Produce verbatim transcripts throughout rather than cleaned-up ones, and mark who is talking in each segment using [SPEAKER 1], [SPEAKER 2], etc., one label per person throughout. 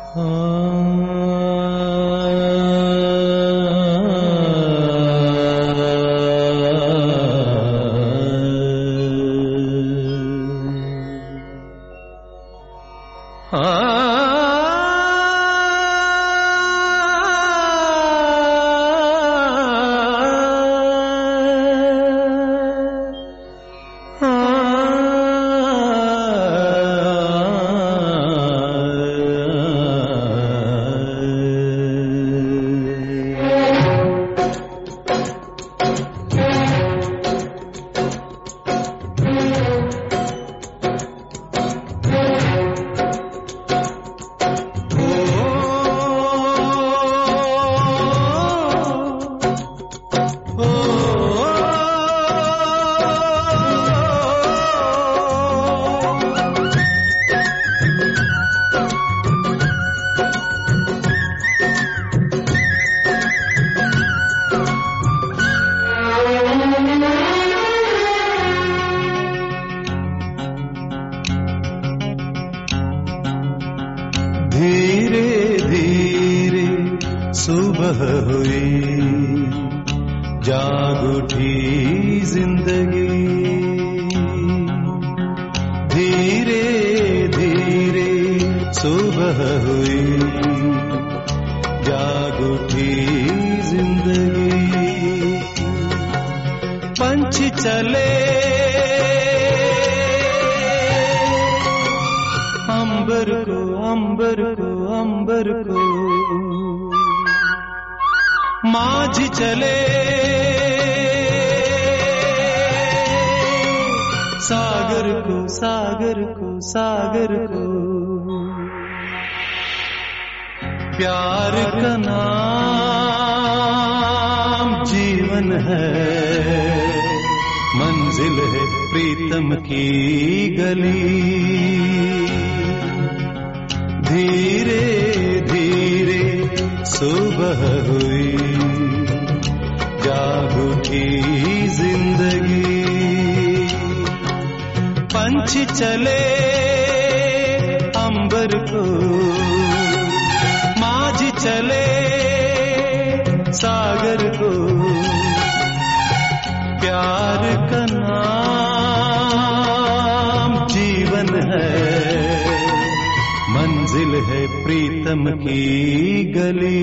[SPEAKER 1] सुबह हुई जाग उठी जिंदगी, धीरे धीरे सुबह हुई जाग उठी जिंदगी। पंछी चले अंबर को अंबर को अंबर को, माझी चले सागर को सागर को सागर को। प्यार का नाम जीवन है, मंजिल है प्रीतम की गली। धीरे धीरे सुबह हुई जाग उठी जिंदगी। पंछी चले अंबर को, माझी चले सागर को। प्यार का नाम जीवन है, मंजिल है प्रीतम की गली।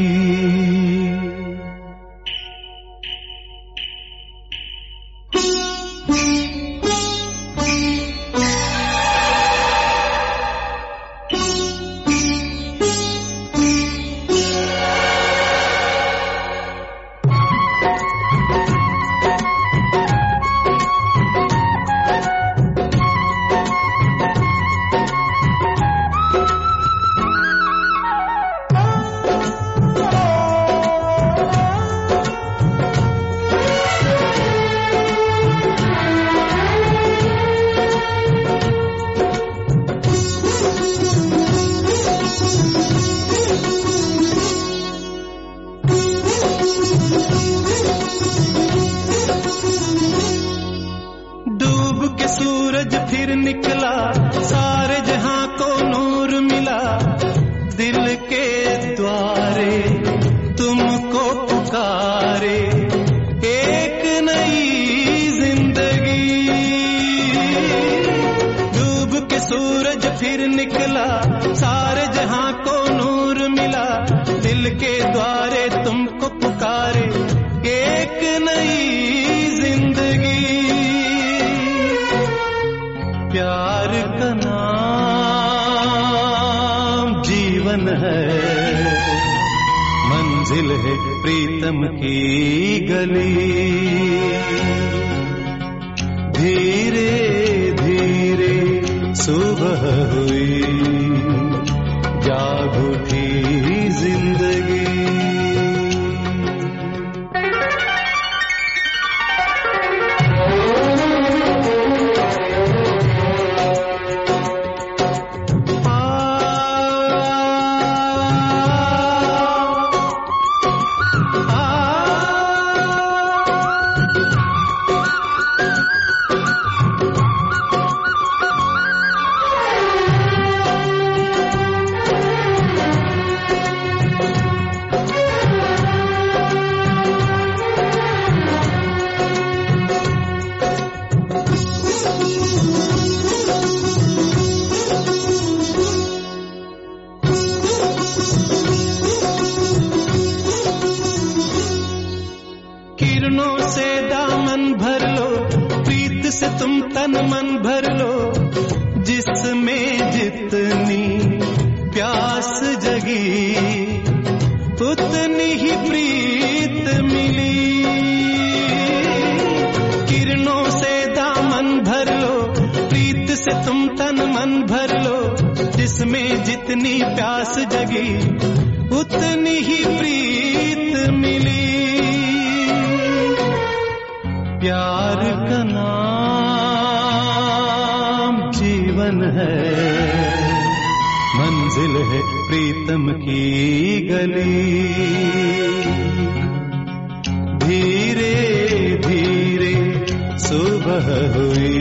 [SPEAKER 1] सूरज फिर निकला, सारे जहां को नूर मिला। दिल के द्वारे तुमको पुकारे एक नई जिंदगी। डूब के सूरज फिर निकला, सारे जहां को नूर मिला। दिल के द्वारे तुमको पुकारे एक नई जिंदगी। प्यार का नाम जीवन है, मंजिल है प्रीतम की गली। धीरे धीरे सुबह हुई जाग उठी जिंदगी। जितनी प्यास जगी उतनी ही प्रीत मिली। प्यार का नाम जीवन है, मंजिल है प्रीतम की गली। धीरे धीरे सुबह हुई,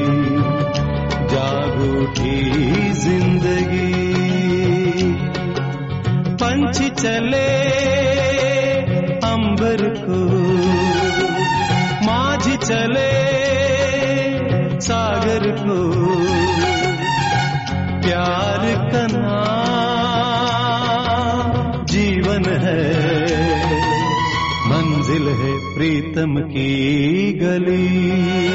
[SPEAKER 1] जाग उठी जिंदगी। पंछी चले अंबर को, माझी चले सागर को। प्यार का नाम जीवन है, मंजिल है प्रीतम की गली।